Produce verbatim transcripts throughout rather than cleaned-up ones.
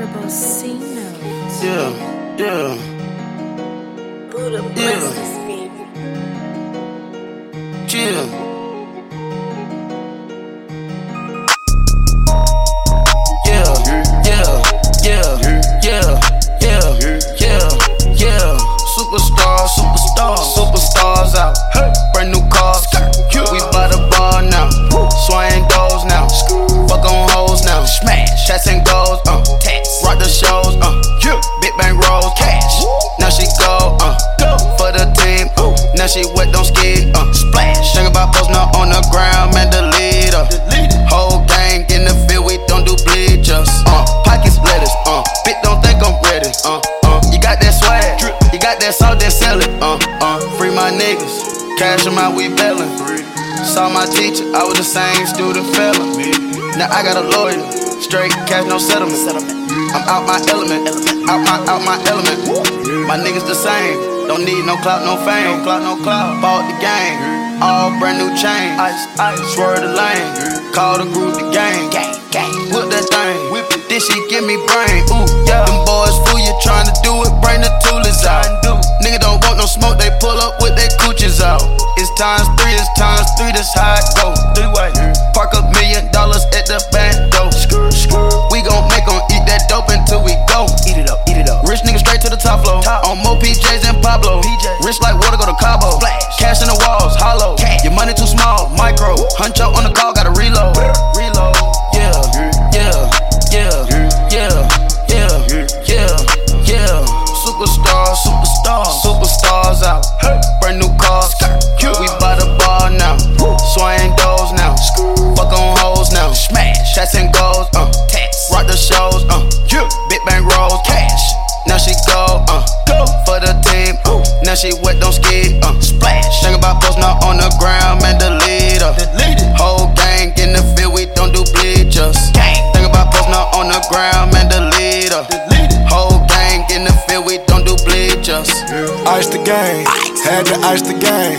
Bocino. Yeah, yeah, Buddha yeah, blesses, baby. yeah. Yeah, yeah, yeah, yeah, yeah, yeah, yeah. Superstars, superstars, superstars out. Brand new cars, we by the bar now. Swaying doors now. Fuck on hoes now. Smash, chats and goals, uh. Rock the shows, uh. Big bang rolls, cash. Now she go, uh. For the team, uh. Now she wet, don't skid, uh. Splash. Think about posting up on the ground, man, the leader. Whole gang in the field, we don't do bleachers, uh. Pockets lettuce, uh. Bitch don't think I'm ready, uh. Uh. You got that swag, you got that salt, then sell it, uh. Uh. Free my niggas, cash them out, we bellin'. Saw my teacher, I was the same student fella. Now I got a lawyer, straight cash, no settlement. I'm out my element, out my, out my element. My niggas the same, don't need no clout, no fame. No clout, no clout. Bought the game, all brand new chain. Ice, ice, swerve the lane, call the group the gang. Gang, gang, whip that thing, whip it. Then she give me brain, ooh, yeah. Them boys fool you tryna do it, bring the toolers out. Nigga don't want no smoke, they pull up with their coochies out. It's times three, it's times three, that's how it go. Three way, park a million dollars at the bank though. We gon' make 'em eat that dope until we go. Eat it up, eat it up. Rich nigga straight to the top floor. Top. On more P Js than Pablo. P J. Rich like water, go to Cabo. Splash. Cash in the walls, hollow. Cash. Your money too small, micro. Huncho on the call, gotta reload. Reload. Yeah, yeah, yeah, yeah, yeah, yeah, yeah. Superstars, superstars, superstars out. Brand new cars, we by the bar now. Swaying doors now. Fuck on hoes now. Smash, chats and goals, uh. Rock the shows, uh. Big bang rolls, cash. Now she go, uh. For the team, uh. Now she wet, don't skid, uh. Splash. Think about posting up on the ground, man, the leader. Whole gang in the field, we don't do bleachers. Think about posting up on the ground, man, the leader. Whole gang in the field, we don't do bleachers. Ice the game, had to ice the game.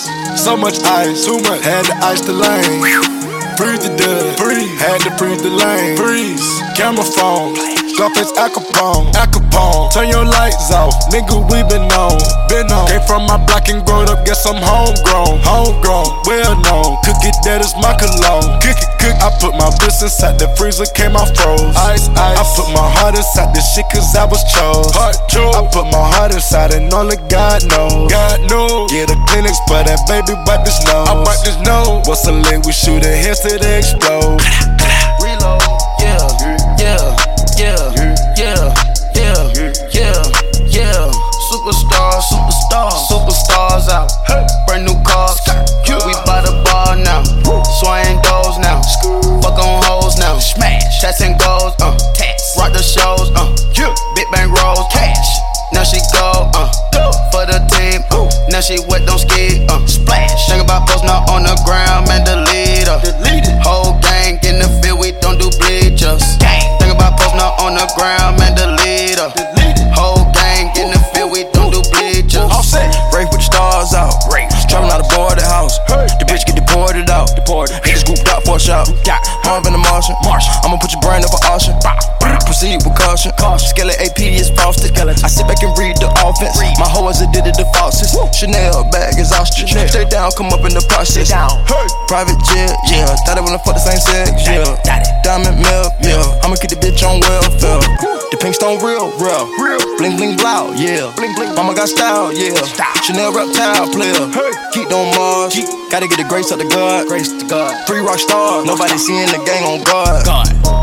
So much ice, too much, had to ice the lane. Freeze the dud, freeze, had to freeze the lane. Freeze, camera phone, Scarface Al Capone, Al Capone. Turn your lights off, nigga, we been on, been on. Came from my block and growed up, guess I'm homegrown, homegrown, well known. Cook it, that is my cologne. Cook it, cook. I put my wrist inside the freezer, came out froze. Ice, ice. I put my heart inside this shit, cause I was chose. Heart chose. I put my heart inside and only God knows. God knows. Get a Kleenex for that baby, wipe this nose. I wipe this nose. What's a lick? We shoot a hit to the explode. Reload, yeah, yeah, yeah, yeah, yeah, yeah, yeah. Superstars, superstars, superstars out. Brand new cars, we by the bar now. Swaying doors now. Fuck on hoes now. Smash, chats and goals, uh. Rock the shows, uh. Big bang rolls, cash. Now she go, uh. For the team, uh. Now she wet, don't skid, uh. Splash. Think about posting up on the ground, man, the leader. Whole gang in the field, we don't do bleachers. Think about posting up on the ground, man, the leader. Whole gang in the field, we don't do bleachers. All set, race with the stars out. Traveling out of boarded house. The bitch get deported out. Deported. Niggas grouped up for a shot. Harv in the Martian. I'ma put your brain up for auction. Proceed with caution. Skeleton A P is frosted. I sit back and read the offense. My hoe as a did it the faucets. Chanel bag is ostrich. Stay down, come up in the process. Private jet, yeah. Thought it wanna fuck the same sex, yeah. Diamond milk, yeah. I'ma keep the bitch on welfare. The pink stone real, real. Bling bling blow, yeah. Mama got style, yeah. Chanel reptile player. Keep on Mars. Gotta get the grace of the God. Grace to God. Three rock stars. Nobody seeing the gang on guard.